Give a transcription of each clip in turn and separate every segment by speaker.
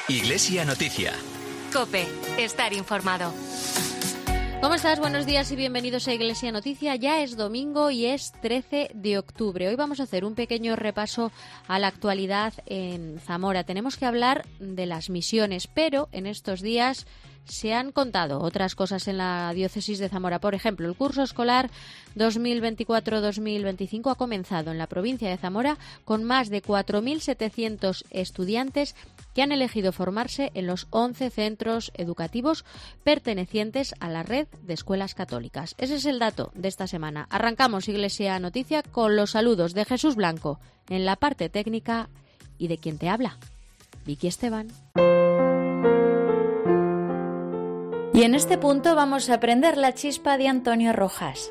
Speaker 1: Iglesia Noticia.
Speaker 2: COPE. Estar informado.
Speaker 3: ¿Cómo estás? Buenos días y bienvenidos a Iglesia Noticia. Ya es domingo y es 13 de octubre. Hoy vamos a hacer un pequeño repaso a la actualidad en Zamora. Tenemos que hablar de las misiones, pero en estos días se han contado otras cosas en la diócesis de Zamora. Por ejemplo, el curso escolar 2024-2025 ha comenzado en la provincia de Zamora con más de 4.700 estudiantes que han elegido formarse en los 11 centros educativos pertenecientes a la red de escuelas católicas. Ese es el dato de esta semana. Arrancamos Iglesia Noticia con los saludos de Jesús Blanco en la parte técnica y de quien te habla, Vicky Esteban.
Speaker 4: Y en este punto vamos a prender la chispa de Antonio Rojas.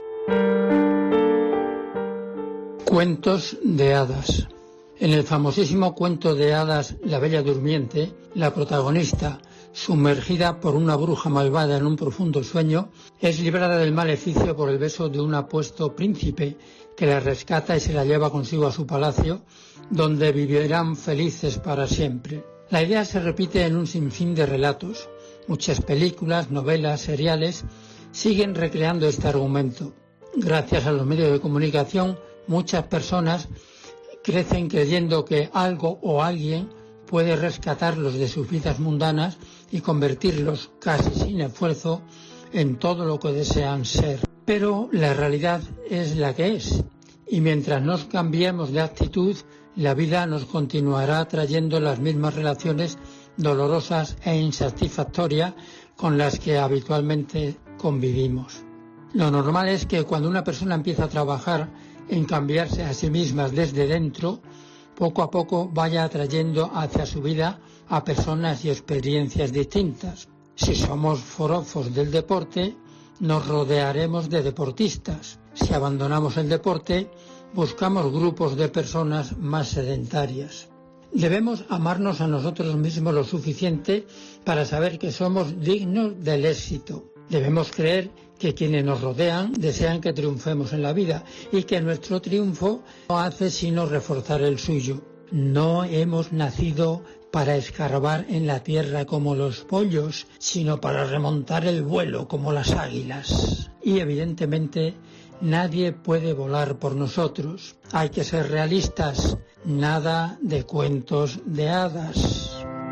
Speaker 5: Cuentos de hadas. En el famosísimo cuento de hadas La Bella Durmiente, la protagonista, sumergida por una bruja malvada en un profundo sueño, es librada del maleficio por el beso de un apuesto príncipe que la rescata y se la lleva consigo a su palacio, donde vivirán felices para siempre. La idea se repite en un sinfín de relatos. Muchas películas, novelas, seriales siguen recreando este argumento. Gracias a los medios de comunicación, muchas personas crecen creyendo que algo o alguien puede rescatarlos de sus vidas mundanas y convertirlos, casi sin esfuerzo, en todo lo que desean ser. Pero la realidad es la que es, y mientras nos cambiemos de actitud, la vida nos continuará trayendo las mismas relaciones dolorosas e insatisfactorias con las que habitualmente convivimos. Lo normal es que cuando una persona empieza a trabajar en cambiarse a sí misma desde dentro, poco a poco vaya atrayendo hacia su vida a personas y experiencias distintas. Si somos forofos del deporte, nos rodearemos de deportistas. Si abandonamos el deporte, buscamos grupos de personas más sedentarias. Debemos amarnos a nosotros mismos lo suficiente para saber que somos dignos del éxito. Debemos creer que quienes nos rodean desean que triunfemos en la vida y que nuestro triunfo no hace sino reforzar el suyo. No hemos nacido para escarbar en la tierra como los pollos, sino para remontar el vuelo como las águilas. Y evidentemente nadie puede volar por nosotros. Hay que ser realistas, nada de cuentos de hadas.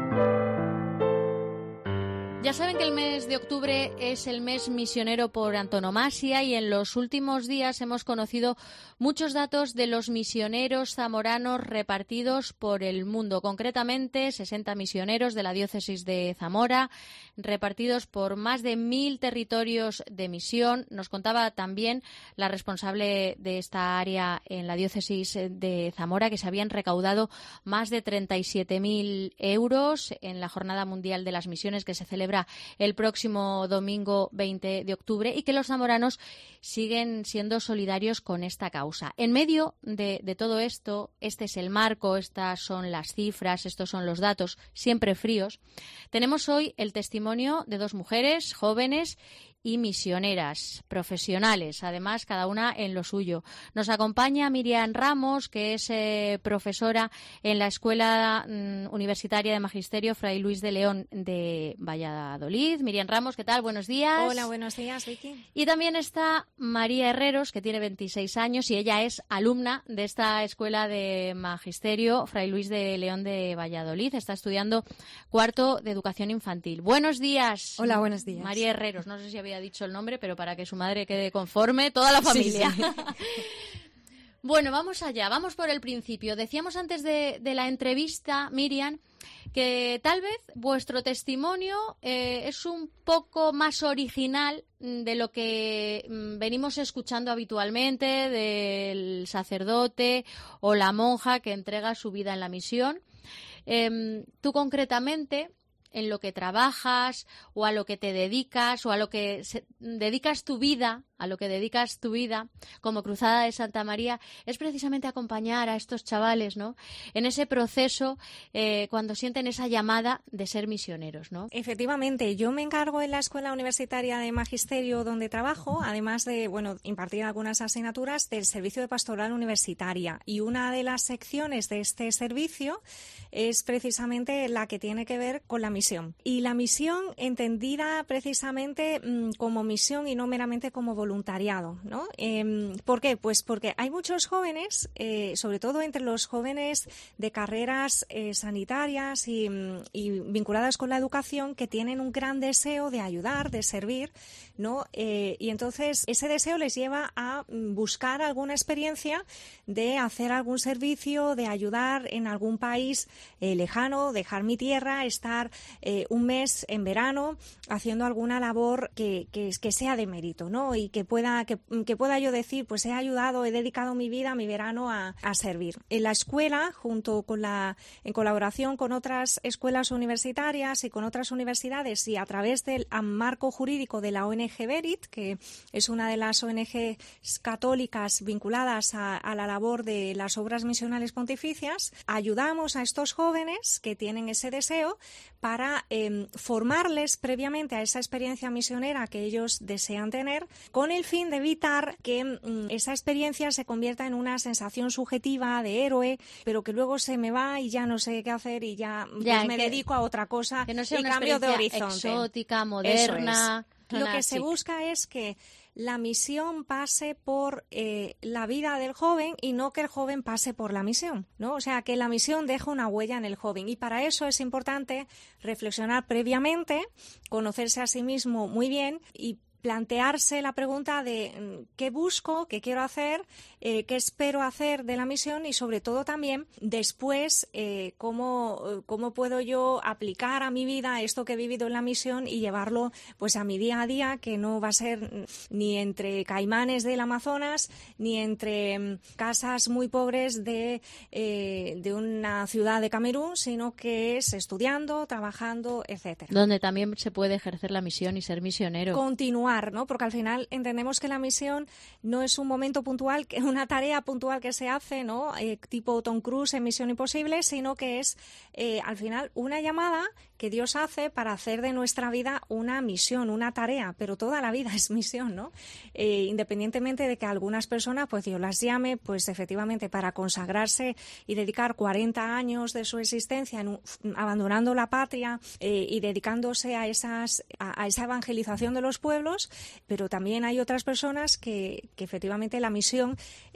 Speaker 3: Ya saben que el mes de octubre es el mes misionero por antonomasia y en los últimos días hemos conocido muchos datos de los misioneros zamoranos repartidos por el mundo. Concretamente, 60 misioneros de la diócesis de Zamora, repartidos por más de 1.000 territorios de misión. Nos contaba también la responsable de esta área en la diócesis de Zamora que se habían recaudado más de 37.000 euros en la Jornada Mundial de las Misiones que se celebra el próximo domingo 20 de octubre y que los zamoranos siguen siendo solidarios con esta causa. En medio de todo esto, este es el marco, estas son las cifras, estos son los datos siempre fríos. Tenemos hoy el testimonio de dos mujeres jóvenes y misioneras profesionales, además cada una en lo suyo. Nos acompaña Miriam Ramos, que es profesora en la Escuela Universitaria de Magisterio Fray Luis de León de Valladolid. Miriam Ramos, ¿qué tal? Buenos días.
Speaker 6: Hola, buenos días, Vicky.
Speaker 3: Y también está María Herreros, que tiene 26 años y ella es alumna de esta Escuela de Magisterio Fray Luis de León de Valladolid. Está estudiando cuarto de Educación Infantil. Buenos días.
Speaker 6: Hola, buenos días.
Speaker 3: María Herreros, no sé si había dicho el nombre, pero para que su madre quede conforme, toda la familia.
Speaker 6: Sí, sí.
Speaker 3: Bueno, vamos allá, vamos por el principio. Decíamos antes de la entrevista, Miriam, que tal vez vuestro testimonio es un poco más original de lo que venimos escuchando habitualmente del sacerdote o la monja que entrega su vida en la misión. Tú concretamente en lo que trabajas o a lo que te dedicas o a lo que dedicas tu vida, como Cruzada de Santa María, es precisamente acompañar a estos chavales, ¿no? En ese proceso, cuando sienten esa llamada de ser misioneros, ¿no?
Speaker 1: Efectivamente, yo me encargo en la Escuela Universitaria de Magisterio donde trabajo, además de, impartir algunas asignaturas del Servicio de Pastoral Universitaria. Y una de las secciones de este servicio es precisamente la que tiene que ver con la misión. Y la misión entendida precisamente como misión y no meramente como voluntariado, ¿no? ¿Por qué? Pues porque hay muchos jóvenes, sobre todo entre los jóvenes de carreras sanitarias y vinculadas con la educación, que tienen un gran deseo de ayudar, de servir, ¿no? Y entonces ese deseo les lleva a buscar alguna experiencia de hacer algún servicio, de ayudar en algún país lejano, dejar mi tierra, estar un mes en verano haciendo alguna labor que sea de mérito, ¿no? Y que pueda yo decir, pues he ayudado, he dedicado mi vida, mi verano a servir. En la escuela, en colaboración con otras escuelas universitarias y con otras universidades y a través del marco jurídico de la ONG Berit, que es una de las ONG católicas vinculadas a la labor de las obras misionales pontificias, ayudamos a estos jóvenes que tienen ese deseo para formarles previamente a esa experiencia misionera que ellos desean tener, con el fin de evitar que esa experiencia se convierta en una sensación subjetiva de héroe, pero que luego se me va y ya no sé qué hacer y ya pues me dedico a otra cosa,
Speaker 3: que no sea
Speaker 1: y
Speaker 3: una
Speaker 1: cambio de horizonte.
Speaker 3: Exótica, moderna.
Speaker 1: Lo que se busca es que la misión pase por la vida del joven y no que el joven pase por la misión, ¿no? O sea, que la misión deje una huella en el joven. Y para eso es importante reflexionar previamente, conocerse a sí mismo muy bien y plantearse la pregunta de qué busco, qué quiero hacer, qué espero hacer de la misión y sobre todo también después cómo puedo yo aplicar a mi vida esto que he vivido en la misión y llevarlo pues a mi día a día, que no va a ser ni entre caimanes del Amazonas ni entre casas muy pobres de una ciudad de Camerún, sino que es estudiando, trabajando, etcétera.
Speaker 3: Donde también se puede ejercer la misión y ser misionero.
Speaker 1: Continuar, ¿no? Porque al final entendemos que la misión no es un momento puntual, una tarea puntual que se hace, ¿no? Tipo Tom Cruise en Misión Imposible, sino que es al final una llamada que Dios hace para hacer de nuestra vida una misión, una tarea, pero toda la vida es misión, ¿no? Independientemente de que algunas personas, pues Dios las llame, pues efectivamente para consagrarse y dedicar 40 años de su existencia abandonando la patria y dedicándose a esa evangelización de los pueblos, pero también hay otras personas que efectivamente la misión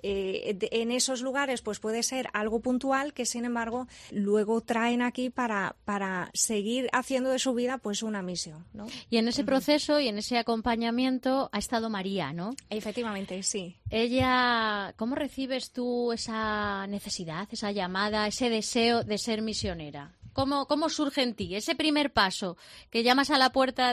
Speaker 1: en esos lugares pues puede ser algo puntual que sin embargo luego traen aquí para seguir haciendo de su vida pues una misión, ¿no?
Speaker 3: Y en ese proceso y en ese acompañamiento ha estado María, ¿no?
Speaker 1: Efectivamente, sí.
Speaker 3: Ella, ¿cómo recibes tú esa necesidad, esa llamada, ese deseo de ser misionera? ¿Cómo surge en ti ese primer paso que llamas a la puerta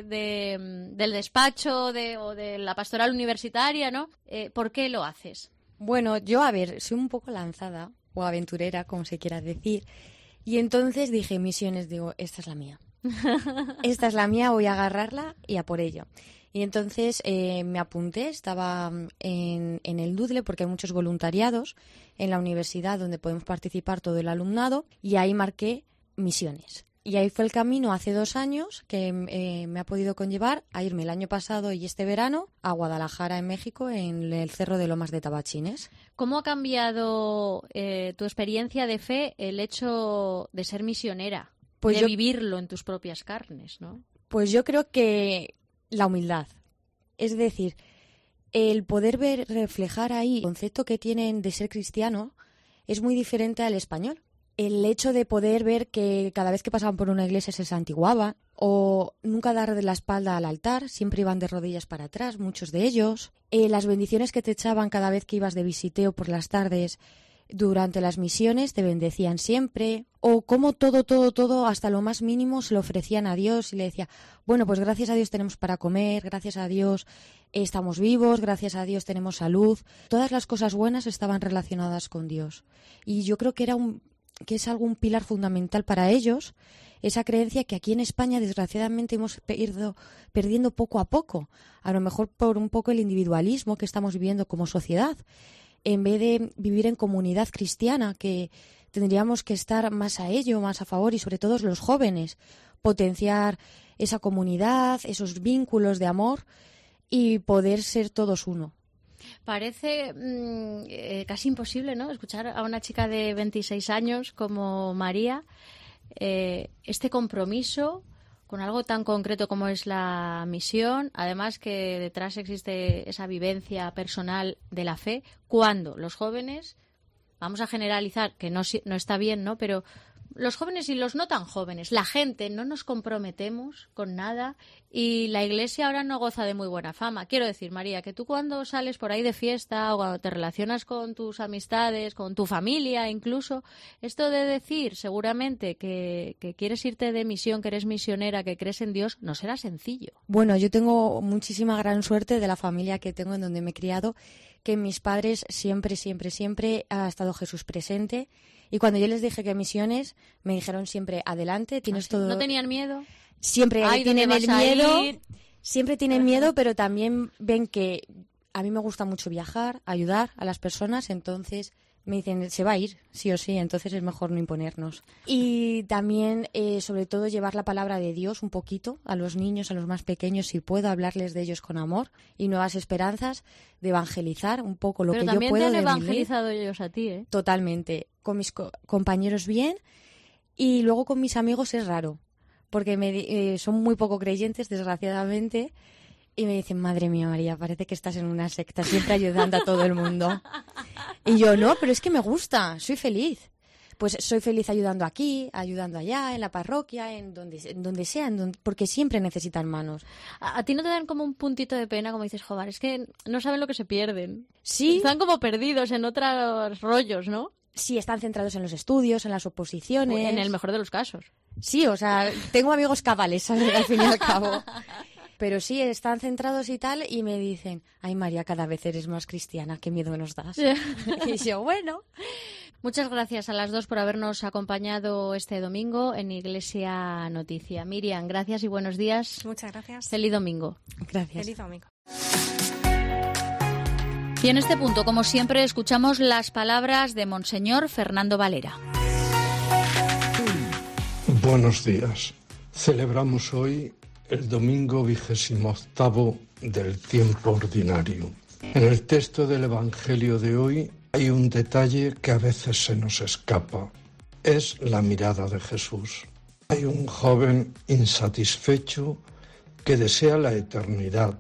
Speaker 3: del despacho o de la pastoral universitaria, ¿no? ¿Por qué lo haces?
Speaker 6: Bueno, yo, soy un poco lanzada o aventurera, como se quiera decir, y entonces dije, misiones, digo, esta es la mía. Esta es la mía, voy a agarrarla y a por ello. Y entonces me apunté, estaba en el DUDLE porque hay muchos voluntariados en la universidad donde podemos participar todo el alumnado y ahí marqué misiones. Y ahí fue el camino hace 2 años que me ha podido conllevar a irme el año pasado y este verano a Guadalajara, en México, en el Cerro de Lomas de Tabachines.
Speaker 3: ¿Cómo ha cambiado tu experiencia de fe el hecho de ser misionera? Pues de vivirlo en tus propias carnes, ¿no?
Speaker 6: Pues yo creo que la humildad. Es decir, el poder ver reflejar ahí el concepto que tienen de ser cristiano es muy diferente al español. El hecho de poder ver que cada vez que pasaban por una iglesia se santiguaban o nunca dar de la espalda al altar, siempre iban de rodillas para atrás, muchos de ellos. Las bendiciones que te echaban cada vez que ibas de visiteo por las tardes durante las misiones te bendecían siempre. O como todo, hasta lo más mínimo se lo ofrecían a Dios y le decía, bueno, pues gracias a Dios tenemos para comer, gracias a Dios estamos vivos, gracias a Dios tenemos salud. Todas las cosas buenas estaban relacionadas con Dios. Y yo creo que era que es algún pilar fundamental para ellos, esa creencia que aquí en España desgraciadamente hemos ido perdiendo poco a poco, a lo mejor por un poco el individualismo que estamos viviendo como sociedad, en vez de vivir en comunidad cristiana, que tendríamos que estar más a ello, más a favor, y sobre todo los jóvenes, potenciar esa comunidad, esos vínculos de amor y poder ser todos uno.
Speaker 3: Parece casi imposible, ¿no?, escuchar a una chica de 26 años como María, este compromiso con algo tan concreto como es la misión, además que detrás existe esa vivencia personal de la fe, cuando los jóvenes, vamos a generalizar, que no está bien, ¿no?, pero los jóvenes y los no tan jóvenes, la gente, no nos comprometemos con nada y la Iglesia ahora no goza de muy buena fama. Quiero decir, María, que tú cuando sales por ahí de fiesta o cuando te relacionas con tus amistades, con tu familia incluso, esto de decir seguramente que quieres irte de misión, que eres misionera, que crees en Dios, no será sencillo.
Speaker 6: Bueno, yo tengo muchísima gran suerte de la familia que tengo, en donde me he criado, que en mis padres siempre ha estado Jesús presente. Y cuando yo les dije que misiones, me dijeron siempre, adelante, tienes todo...
Speaker 3: ¿No tenían miedo?
Speaker 6: Siempre tienen el miedo, siempre tienen miedo, pero también ven que a mí me gusta mucho viajar, ayudar a las personas, entonces me dicen, se va a ir, sí o sí, entonces es mejor no imponernos. Y también, sobre todo, llevar la palabra de Dios un poquito a los niños, a los más pequeños, si puedo, hablarles de ellos con amor y nuevas esperanzas, de evangelizar un poco lo que yo puedo.
Speaker 3: Pero también te han evangelizado ellos a ti, ¿eh?
Speaker 6: Totalmente. Con mis compañeros bien, y luego con mis amigos es raro, porque son muy poco creyentes, desgraciadamente, y me dicen, madre mía, María, parece que estás en una secta, siempre ayudando a todo el mundo. Y yo, no, pero es que me gusta, soy feliz. Pues soy feliz ayudando aquí, ayudando allá, en la parroquia, en donde sea, porque siempre necesitan manos.
Speaker 3: ¿A ti no te dan como un puntito de pena, como dices, joder, es que no saben lo que se pierden?
Speaker 6: Sí.
Speaker 3: Están como perdidos en otros rollos, ¿no?
Speaker 6: Sí, están centrados en los estudios, en las oposiciones.
Speaker 3: En el mejor de los casos.
Speaker 6: Sí, o sea, tengo amigos cabales, ¿sabes? Al fin y al cabo. Pero sí, están centrados y tal, y me dicen, ay, María, cada vez eres más cristiana, qué miedo nos das. Y yo, bueno.
Speaker 3: Muchas gracias a las dos por habernos acompañado este domingo en Iglesia Noticia. Miriam, gracias y buenos días.
Speaker 1: Muchas gracias.
Speaker 3: Feliz domingo.
Speaker 6: Gracias.
Speaker 1: Feliz domingo.
Speaker 3: Y en este punto, como siempre, escuchamos las palabras de Monseñor Fernando Valera.
Speaker 7: Buenos días. Celebramos hoy el domingo 28º del tiempo ordinario. En el texto del Evangelio de hoy hay un detalle que a veces se nos escapa. Es la mirada de Jesús. Hay un joven insatisfecho que desea la eternidad,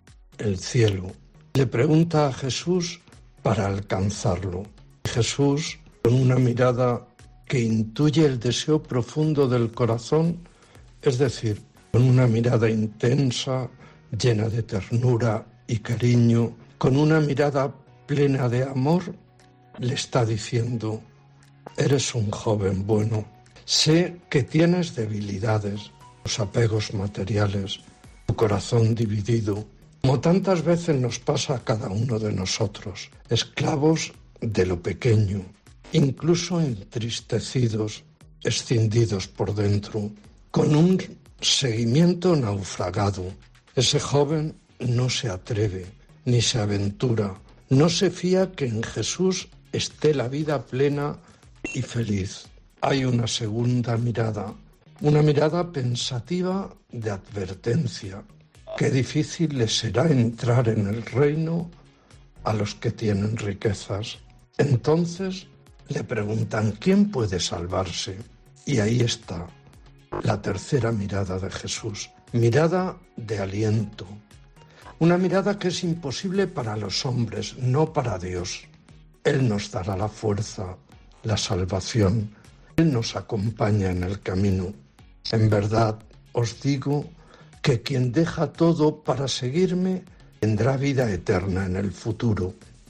Speaker 7: el cielo. Le pregunta a Jesús para alcanzarlo. Jesús, con una mirada que intuye el deseo profundo del corazón, es decir, con una mirada intensa, llena de ternura y cariño, con una mirada plena de amor, le está diciendo, eres un joven bueno, sé que tienes debilidades, los apegos materiales, tu corazón dividido, como tantas veces nos pasa a cada uno de nosotros, esclavos de lo pequeño, incluso entristecidos, escindidos por dentro, con un seguimiento naufragado. Ese joven no se atreve, ni se aventura, no se fía que en Jesús esté la vida plena y feliz. Hay una segunda mirada, una mirada pensativa de advertencia. Qué difícil les será entrar en el reino a los que tienen riquezas. Entonces le preguntan, ¿quién puede salvarse? Y ahí está la tercera mirada de Jesús, mirada de aliento. Una mirada que es imposible para los hombres, no para Dios. Él nos dará la fuerza, la salvación. Él nos acompaña en el camino. En verdad, os digo que quien deja todo para seguirme tendrá vida eterna en el futuro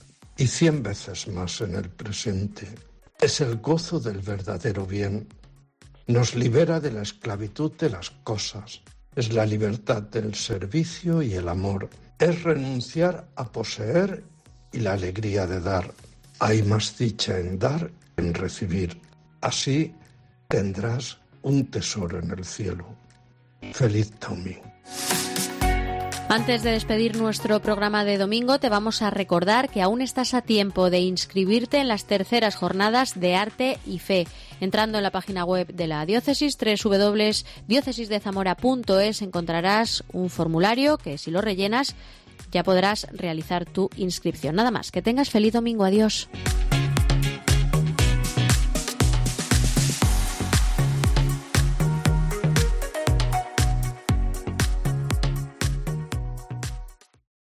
Speaker 7: y 100 veces más en el presente. Es el gozo del verdadero bien. Nos libera de la esclavitud de las cosas. Es la libertad del servicio y el amor. Es renunciar a poseer y la alegría de dar. Hay más dicha en dar que en recibir. Así tendrás un tesoro en el cielo. Feliz domingo.
Speaker 3: Antes de despedir nuestro programa de domingo, te vamos a recordar que aún estás a tiempo de inscribirte en las terceras jornadas de Arte y Fe. Entrando en la página web de la diócesis, www.diocesisdezamora.es, encontrarás un formulario que, si lo rellenas, ya podrás realizar tu inscripción. Nada más, que tengas feliz domingo. Adiós.